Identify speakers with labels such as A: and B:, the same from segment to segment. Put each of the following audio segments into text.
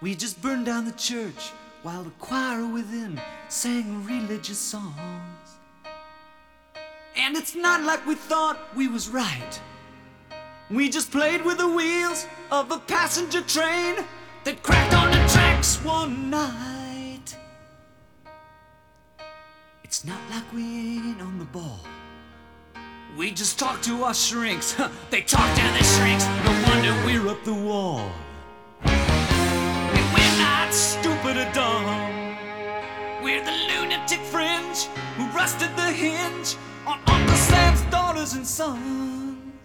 A: We just burned down the church while the choir within sang religious songs. And it's not like we thought we was right. We just played with the wheels of a passenger train that cracked on the tracks one night. It's not like we ain't on the ball. We just talk to our shrinks. They talk to the shrinks. No wonder we're up the wall. And we're not stupid or dumb. We're the lunatic fringe who rusted the hinge on Uncle Sam's daughters and sons.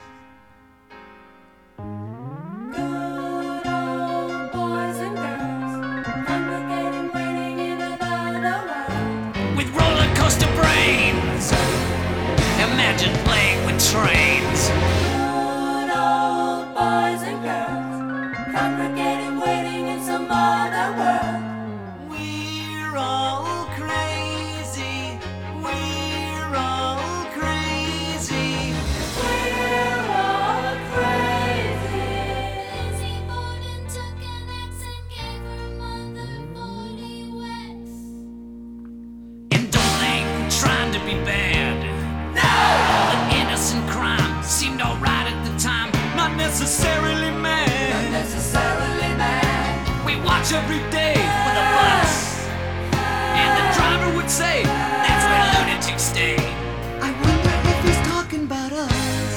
B: Good old boys and girls, congregating, waiting in another world.
A: With roller coaster brains, imagine playing with trains.
B: Good old boys and girls, congregating, waiting in some other world.
A: We're all crazy. We're all crazy.
B: We're all crazy.
C: Lizzie Borden took an axe and gave her mother 40 whacks.
A: And don't ain't trying to be bad. No! An innocent crime seemed alright at the time. Not necessarily mad.
B: Necessarily bad.
A: We watch every day with a bus. And the driver would say, that's where lunatics stay. I wonder if he's talking about us.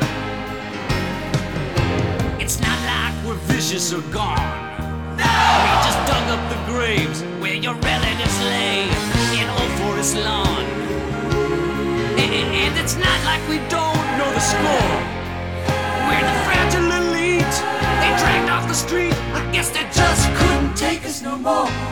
A: It's not like we're vicious or gone. No! We just dug up the graves where your relatives lay in Old Forest Lawn. And it's not like we don't know the score. We're the fragile elite. They dragged off the street. I guess they just couldn't take us no more.